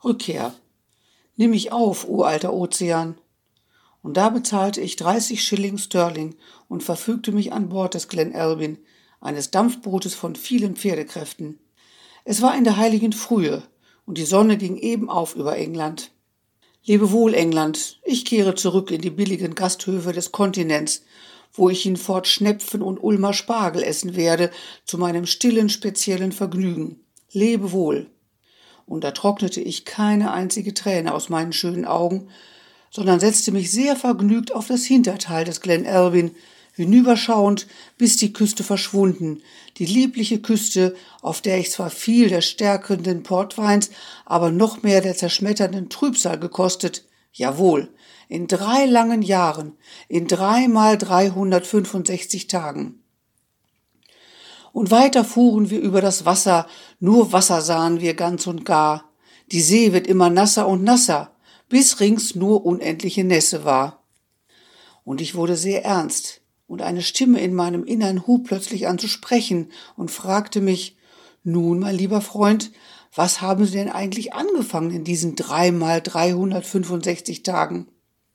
Rückkehr. Nimm mich auf, uralter Ozean. Und da bezahlte ich 30 Schilling Sterling und verfügte mich an Bord des Glen Albyn, eines Dampfbootes von vielen Pferdekräften. Es war in der heiligen Frühe und die Sonne ging eben auf über England. Lebe wohl, England, ich kehre zurück in die billigen Gasthöfe des Kontinents, wo ich hinfort Schnepfen und Ulmer Spargel essen werde, zu meinem stillen, speziellen Vergnügen. Lebe wohl. Und da trocknete ich keine einzige Träne aus meinen schönen Augen, sondern setzte mich sehr vergnügt auf das Hinterteil des Glen Albyn, hinüberschauend, bis die Küste verschwunden, die liebliche Küste, auf der ich zwar viel der stärkenden Portweins, aber noch mehr der zerschmetternden Trübsal gekostet, jawohl, in 3 langen Jahren, in 3 mal 365 Tagen. Und weiter fuhren wir über das Wasser, nur Wasser sahen wir ganz und gar. Die See wird immer nasser und nasser, bis rings nur unendliche Nässe war. Und ich wurde sehr ernst, und eine Stimme in meinem Innern hub plötzlich an zu sprechen und fragte mich, nun, mein lieber Freund, was haben Sie denn eigentlich angefangen in diesen 3 mal 365 Tagen?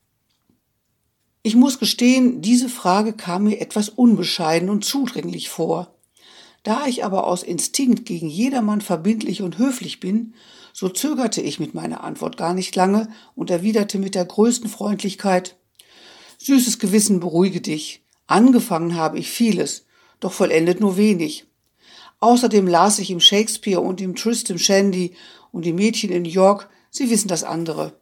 Ich muss gestehen, diese Frage kam mir etwas unbescheiden und zudringlich vor. Da ich aber aus Instinkt gegen jedermann verbindlich und höflich bin, so zögerte ich mit meiner Antwort gar nicht lange und erwiderte mit der größten Freundlichkeit, »Süßes Gewissen, beruhige dich. Angefangen habe ich vieles, doch vollendet nur wenig. Außerdem las ich im Shakespeare und im Tristram Shandy und die Mädchen in New York, Sie wissen das andere.«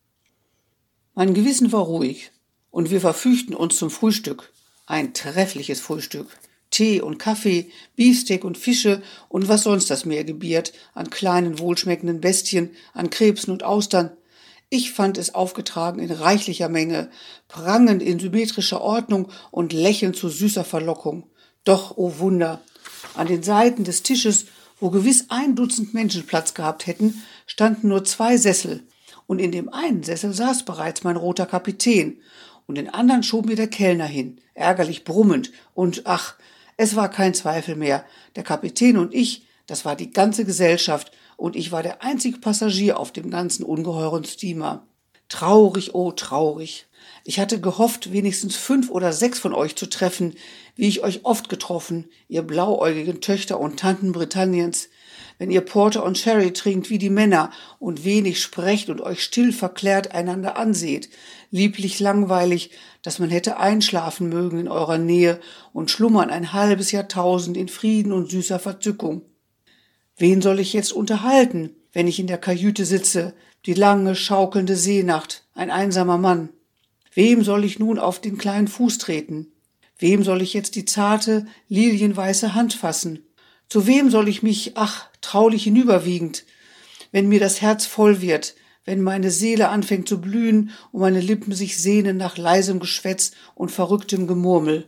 Mein Gewissen war ruhig und wir verfügten uns zum Frühstück. Ein treffliches Frühstück. Tee und Kaffee, Beefsteak und Fische und was sonst das Meer gebiert, an kleinen, wohlschmeckenden Bestien, an Krebsen und Austern. Ich fand es aufgetragen in reichlicher Menge, prangend in symmetrischer Ordnung und lächelnd zu süßer Verlockung. Doch, oh Wunder, an den Seiten des Tisches, wo gewiss 1 Dutzend Menschen Platz gehabt hätten, standen nur 2 Sessel, und in dem einen Sessel saß bereits mein roter Kapitän, und den anderen schob mir der Kellner hin, ärgerlich brummend, und ach, es war kein Zweifel mehr, der Kapitän und ich, das war die ganze Gesellschaft, und ich war der einzige Passagier auf dem ganzen ungeheuren Steamer. Traurig, oh traurig. Ich hatte gehofft, wenigstens 5 oder 6 von euch zu treffen, wie ich euch oft getroffen, ihr blauäugigen Töchter und Tanten Britanniens, wenn ihr Porter und Sherry trinkt wie die Männer und wenig sprecht und euch still verklärt einander anseht, lieblich langweilig, dass man hätte einschlafen mögen in eurer Nähe und schlummern ein halbes Jahrtausend in Frieden und süßer Verzückung. Wen soll ich jetzt unterhalten, wenn ich in der Kajüte sitze, die lange, schaukelnde Seenacht, ein einsamer Mann? Wem soll ich nun auf den kleinen Fuß treten? Wem soll ich jetzt die zarte, lilienweiße Hand fassen? Zu wem soll ich mich, ach, traulich hinüberwiegend, wenn mir das Herz voll wird, wenn meine Seele anfängt zu blühen und meine Lippen sich sehnen nach leisem Geschwätz und verrücktem Gemurmel?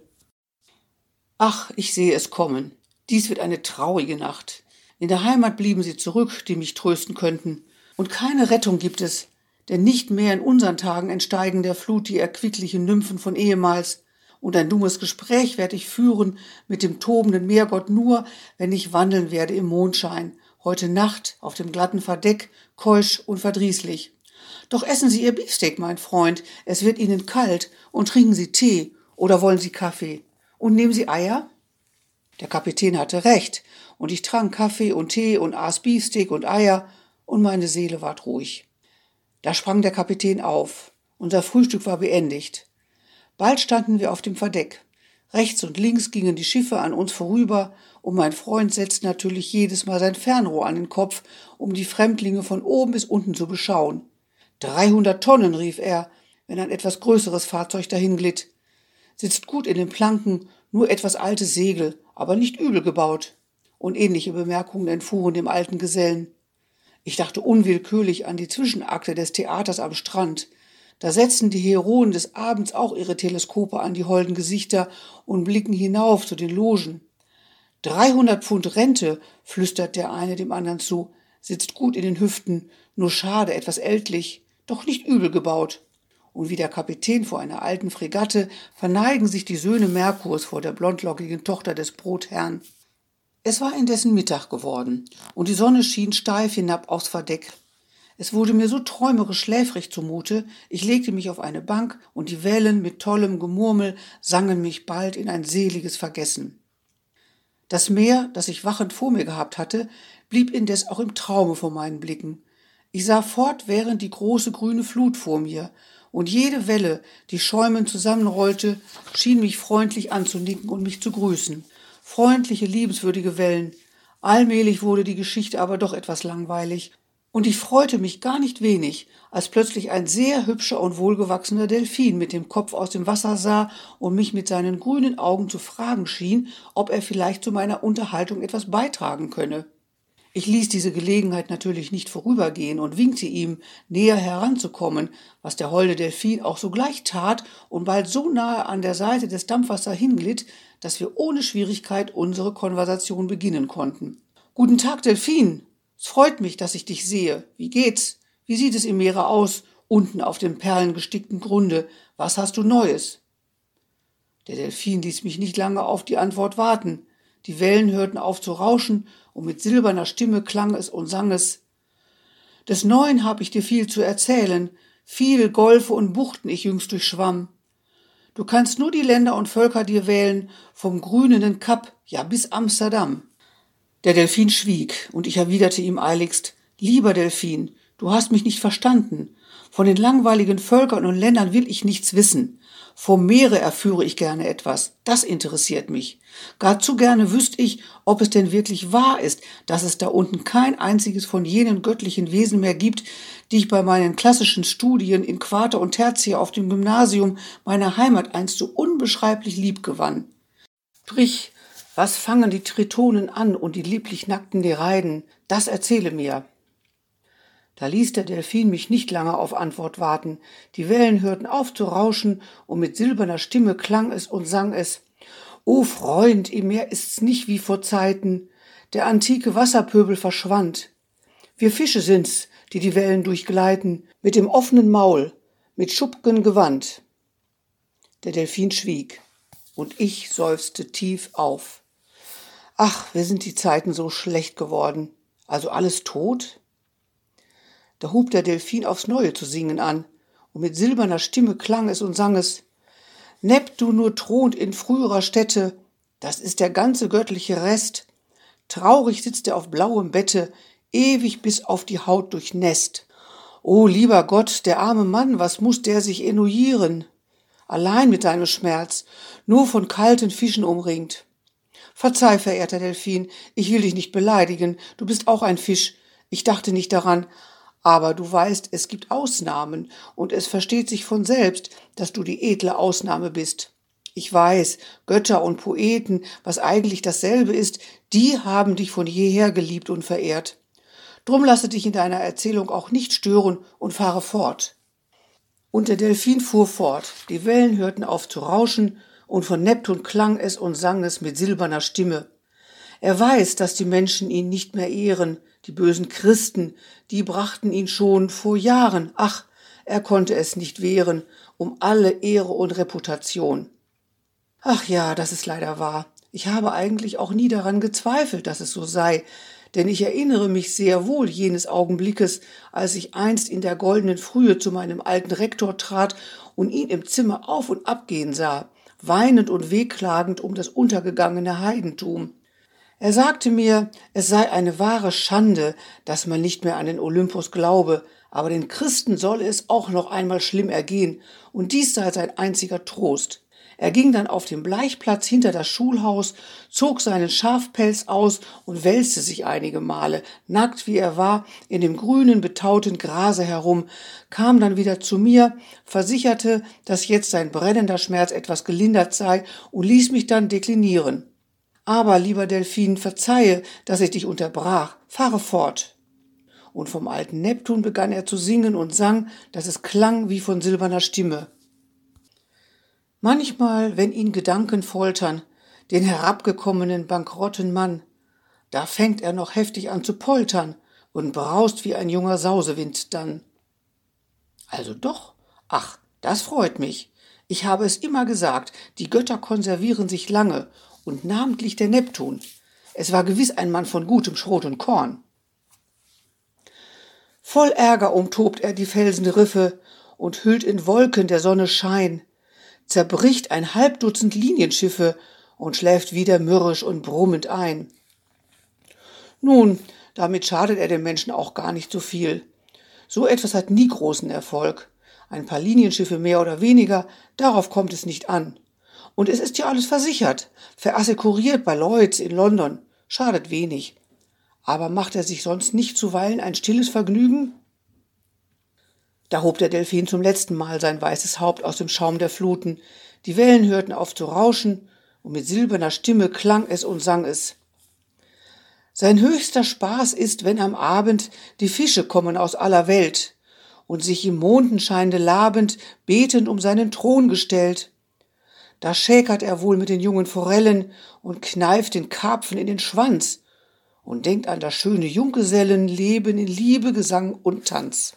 Ach, ich sehe es kommen. Dies wird eine traurige Nacht. In der Heimat blieben sie zurück, die mich trösten könnten. Und keine Rettung gibt es, denn nicht mehr in unseren Tagen entsteigen der Flut die erquicklichen Nymphen von ehemals. Und ein dummes Gespräch werde ich führen mit dem tobenden Meergott nur, wenn ich wandeln werde im Mondschein, heute Nacht auf dem glatten Verdeck, keusch und verdrießlich. Doch essen Sie Ihr Beefsteak, mein Freund, es wird Ihnen kalt, und trinken Sie Tee, oder wollen Sie Kaffee? Und nehmen Sie Eier? Der Kapitän hatte recht, und ich trank Kaffee und Tee und aß Beefsteak und Eier, und meine Seele ward ruhig. Da sprang der Kapitän auf. Unser Frühstück war beendigt. Bald standen wir auf dem Verdeck. Rechts und links gingen die Schiffe an uns vorüber, und mein Freund setzte natürlich jedes Mal sein Fernrohr an den Kopf, um die Fremdlinge von oben bis unten zu beschauen. 300 Tonnen, rief er, wenn ein etwas größeres Fahrzeug dahin glitt. Sitzt gut in den Planken, nur etwas alte Segel, aber nicht übel gebaut. Und ähnliche Bemerkungen entfuhren dem alten Gesellen. Ich dachte unwillkürlich an die Zwischenakte des Theaters am Strand. Da setzen die Heroen des Abends auch ihre Teleskope an die holden Gesichter und blicken hinauf zu den Logen. 300 Pfund Rente, flüstert der eine dem anderen zu, sitzt gut in den Hüften, nur schade, etwas ältlich, doch nicht übel gebaut. Und wie der Kapitän vor einer alten Fregatte verneigen sich die Söhne Merkurs vor der blondlockigen Tochter des Brotherrn. Es war indessen Mittag geworden, und die Sonne schien steif hinab aufs Verdeck. Es wurde mir so träumerisch schläfrig zumute, ich legte mich auf eine Bank und die Wellen mit tollem Gemurmel sangen mich bald in ein seliges Vergessen. Das Meer, das ich wachend vor mir gehabt hatte, blieb indes auch im Traume vor meinen Blicken. Ich sah fortwährend die große grüne Flut vor mir, und jede Welle, die schäumend zusammenrollte, schien mich freundlich anzunicken und mich zu grüßen. Freundliche, liebenswürdige Wellen. Allmählich wurde die Geschichte aber doch etwas langweilig, und ich freute mich gar nicht wenig, als plötzlich ein sehr hübscher und wohlgewachsener Delphin mit dem Kopf aus dem Wasser sah und mich mit seinen grünen Augen zu fragen schien, ob er vielleicht zu meiner Unterhaltung etwas beitragen könne. Ich ließ diese Gelegenheit natürlich nicht vorübergehen und winkte ihm, näher heranzukommen, was der holde Delphin auch sogleich tat und bald so nahe an der Seite des Dampfers dahinglitt, dass wir ohne Schwierigkeit unsere Konversation beginnen konnten. »Guten Tag, Delphin! Es freut mich, dass ich dich sehe. Wie geht's? Wie sieht es im Meere aus, unten auf dem perlengestickten Grunde? Was hast du Neues?« Der Delphin ließ mich nicht lange auf die Antwort warten. Die Wellen hörten auf zu rauschen, und mit silberner Stimme klang es und sang es: »Des Neuen hab ich dir viel zu erzählen, viele Golfe und Buchten ich jüngst durchschwamm. Du kannst nur die Länder und Völker dir wählen, vom grünenden Kap, ja bis Amsterdam.« Der Delphin schwieg, und ich erwiderte ihm eiligst: »Lieber Delphin, du hast mich nicht verstanden. Von den langweiligen Völkern und Ländern will ich nichts wissen. Vom Meere erführe ich gerne etwas. Das interessiert mich. Gar zu gerne wüsste ich, ob es denn wirklich wahr ist, dass es da unten kein einziges von jenen göttlichen Wesen mehr gibt, die ich bei meinen klassischen Studien in Quarter und Tertiär auf dem Gymnasium meiner Heimat einst so unbeschreiblich lieb gewann. Sprich, was fangen die Tritonen an und die lieblich nackten Nereiden? Das erzähle mir.« Da ließ der Delphin mich nicht lange auf Antwort warten. Die Wellen hörten auf zu rauschen, und mit silberner Stimme klang es und sang es: »O Freund, im Meer ist's nicht wie vor Zeiten, der antike Wasserpöbel verschwand. Wir Fische sind's, die die Wellen durchgleiten, mit dem offenen Maul, mit schup'gem Gewand.« Der Delphin schwieg, und ich seufzte tief auf. Ach, wie sind die Zeiten so schlecht geworden. Also alles tot? Da hub der Delphin aufs Neue zu singen an, und mit silberner Stimme klang es und sang es: »Neptun nur thront in früherer Stätte, das ist der ganze göttliche Rest. Traurig sitzt er auf blauem Bette, ewig bis auf die Haut durchnässt. O lieber Gott, der arme Mann, was muß der sich ennuyieren? Allein mit seinem Schmerz, nur von kalten Fischen umringt. Verzeih, verehrter Delphin, ich will dich nicht beleidigen, du bist auch ein Fisch, ich dachte nicht daran, aber du weißt, es gibt Ausnahmen, und es versteht sich von selbst, dass du die edle Ausnahme bist. Ich weiß, Götter und Poeten, was eigentlich dasselbe ist, die haben dich von jeher geliebt und verehrt. Drum lasse dich in deiner Erzählung auch nicht stören und fahre fort.« Und der Delphin fuhr fort, die Wellen hörten auf zu rauschen, und von Neptun klang es und sang es mit silberner Stimme. Er weiß, dass die Menschen ihn nicht mehr ehren, die bösen Christen, die brachten ihn schon vor Jahren, ach, er konnte es nicht wehren, um alle Ehre und Reputation. Ach ja, das ist leider wahr. Ich habe eigentlich auch nie daran gezweifelt, dass es so sei, denn ich erinnere mich sehr wohl jenes Augenblickes, als ich einst in der goldenen Frühe zu meinem alten Rektor trat und ihn im Zimmer auf und ab gehen sah, weinend und wehklagend um das untergegangene Heidentum. Er sagte mir, es sei eine wahre Schande, dass man nicht mehr an den Olympus glaube, aber den Christen solle es auch noch einmal schlimm ergehen, und dies sei sein einziger Trost. Er ging dann auf den Bleichplatz hinter das Schulhaus, zog seinen Schafpelz aus und wälzte sich einige Male, nackt wie er war, in dem grünen, betauten Grase herum, kam dann wieder zu mir, versicherte, dass jetzt sein brennender Schmerz etwas gelindert sei und ließ mich dann deklinieren. »Aber, lieber Delphin, verzeihe, dass ich dich unterbrach. Fahre fort.« Und vom alten Neptun begann er zu singen und sang, dass es klang wie von silberner Stimme. Manchmal, wenn ihn Gedanken foltern, den herabgekommenen, bankrotten Mann, da fängt er noch heftig an zu poltern und braust wie ein junger Sausewind dann. Also doch? Ach, das freut mich. Ich habe es immer gesagt, die Götter konservieren sich lange, und namentlich der Neptun. Es war gewiss ein Mann von gutem Schrot und Korn. Voll Ärger umtobt er die Felsenriffe und hüllt in Wolken der Sonne Schein, zerbricht ein Halbdutzend Linienschiffe und schläft wieder mürrisch und brummend ein. Nun, damit schadet er den Menschen auch gar nicht so viel. So etwas hat nie großen Erfolg. Ein paar Linienschiffe mehr oder weniger, darauf kommt es nicht an. Und es ist ja alles versichert, verassekuriert bei Lloyds in London, schadet wenig. Aber macht er sich sonst nicht zuweilen ein stilles Vergnügen? Da hob der Delphin zum letzten Mal sein weißes Haupt aus dem Schaum der Fluten, die Wellen hörten auf zu rauschen, und mit silberner Stimme klang es und sang es. Sein höchster Spaß ist, wenn am Abend die Fische kommen aus aller Welt und sich im Mondenscheine labend, betend um seinen Thron gestellt. Da schäkert er wohl mit den jungen Forellen und kneift den Karpfen in den Schwanz und denkt an das schöne Junggesellenleben in Liebe, Gesang und Tanz.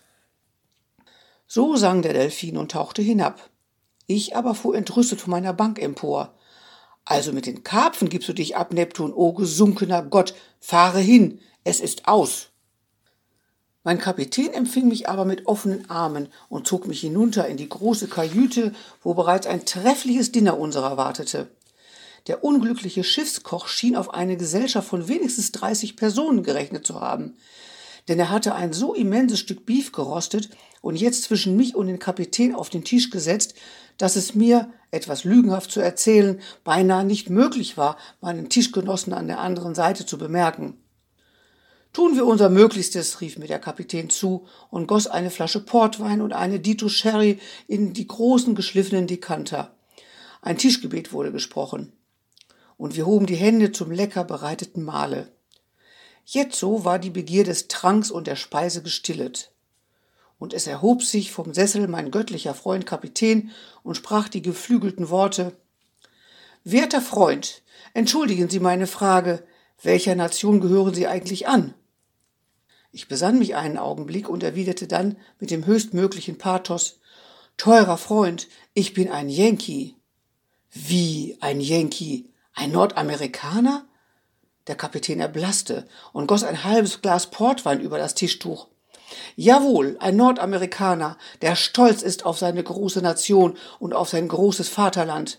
So sang der Delphin und tauchte hinab. Ich aber fuhr entrüstet von meiner Bank empor. Also mit den Karpfen gibst du dich ab, Neptun, o gesunkener Gott, fahre hin, es ist aus. Mein Kapitän empfing mich aber mit offenen Armen und zog mich hinunter in die große Kajüte, wo bereits ein treffliches Dinner unserer wartete. Der unglückliche Schiffskoch schien auf eine Gesellschaft von wenigstens 30 Personen gerechnet zu haben, denn er hatte ein so immenses Stück Beef gerostet und jetzt zwischen mich und den Kapitän auf den Tisch gesetzt, dass es mir, etwas lügenhaft zu erzählen, beinahe nicht möglich war, meinen Tischgenossen an der anderen Seite zu bemerken. »Tun wir unser Möglichstes«, rief mir der Kapitän zu und goss eine Flasche Portwein und eine Dito Sherry in die großen geschliffenen Dekanter. Ein Tischgebet wurde gesprochen, und wir hoben die Hände zum lecker bereiteten Mahle. Jetzo war die Begier des Tranks und der Speise gestillet. Und es erhob sich vom Sessel mein göttlicher Freund Kapitän und sprach die geflügelten Worte: »Werter Freund, entschuldigen Sie meine Frage, welcher Nation gehören Sie eigentlich an?« Ich besann mich einen Augenblick und erwiderte dann mit dem höchstmöglichen Pathos: »Teurer Freund, ich bin ein Yankee.« »Wie ein Yankee? Ein Nordamerikaner?« Der Kapitän erblaßte und goss ein halbes Glas Portwein über das Tischtuch. »Jawohl, ein Nordamerikaner, der stolz ist auf seine große Nation und auf sein großes Vaterland.«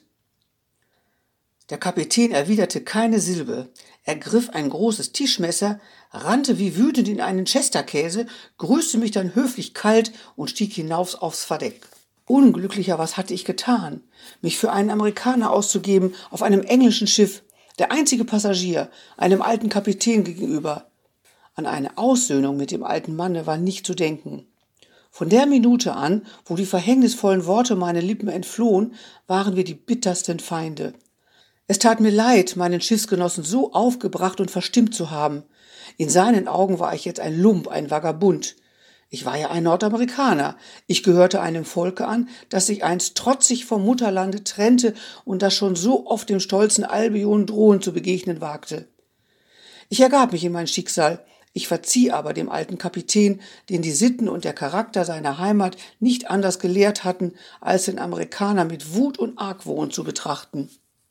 Der Kapitän erwiderte keine Silbe. Er griff ein großes Tischmesser, rannte wie wütend in einen Chesterkäse, grüßte mich dann höflich kalt und stieg hinauf aufs Verdeck. Unglücklicher, was hatte ich getan? Mich für einen Amerikaner auszugeben auf einem englischen Schiff, der einzige Passagier, einem alten Kapitän gegenüber. An eine Aussöhnung mit dem alten Manne war nicht zu denken. Von der Minute an, wo die verhängnisvollen Worte meinen Lippen entflohen, waren wir die bittersten Feinde. Es tat mir leid, meinen Schiffsgenossen so aufgebracht und verstimmt zu haben. In seinen Augen war ich jetzt ein Lump, ein Vagabund. Ich war ja ein Nordamerikaner. Ich gehörte einem Volke an, das sich einst trotzig vom Mutterlande trennte und das schon so oft dem stolzen Albion drohend zu begegnen wagte. Ich ergab mich in mein Schicksal. Ich verzieh aber dem alten Kapitän, den die Sitten und der Charakter seiner Heimat nicht anders gelehrt hatten, als den Amerikaner mit Wut und Argwohn zu betrachten.